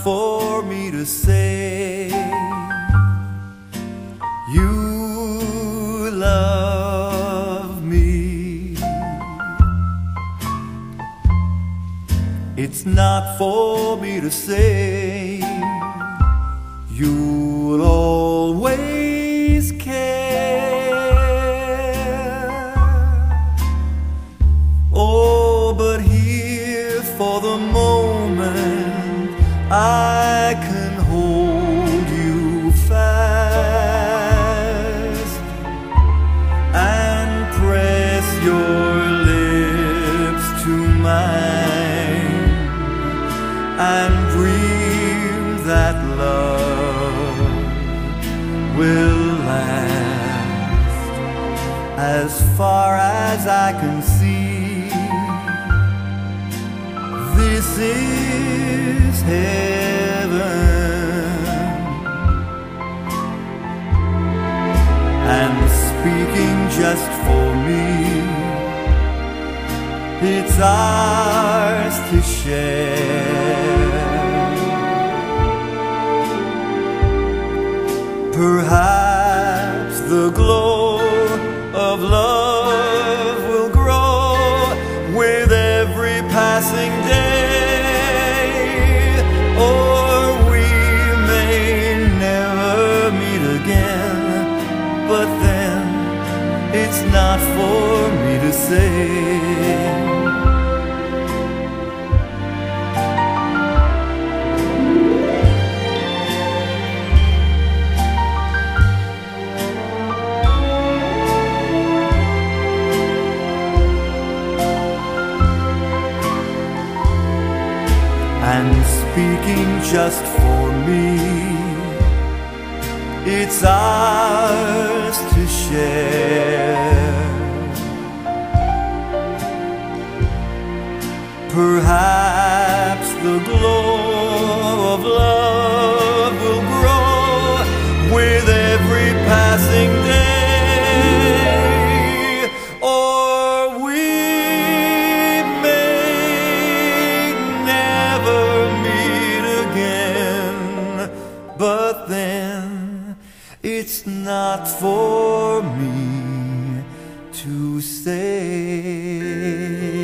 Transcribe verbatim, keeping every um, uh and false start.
for me to say you love me. It's not for me to say you'll always care. Oh, but here for the moment I can hold you fast and press your lips to mine and dream that love will last as far as I can see. This is heaven, and speaking just for me, it's ours to share. Perhaps the glow of love will grow with every passing day, or we may never meet again, but then it's not for me to say. And speaking just for me, it's ours to share. Perhaps the glow of love will grow with every passing day, or we but then it's not for me to say.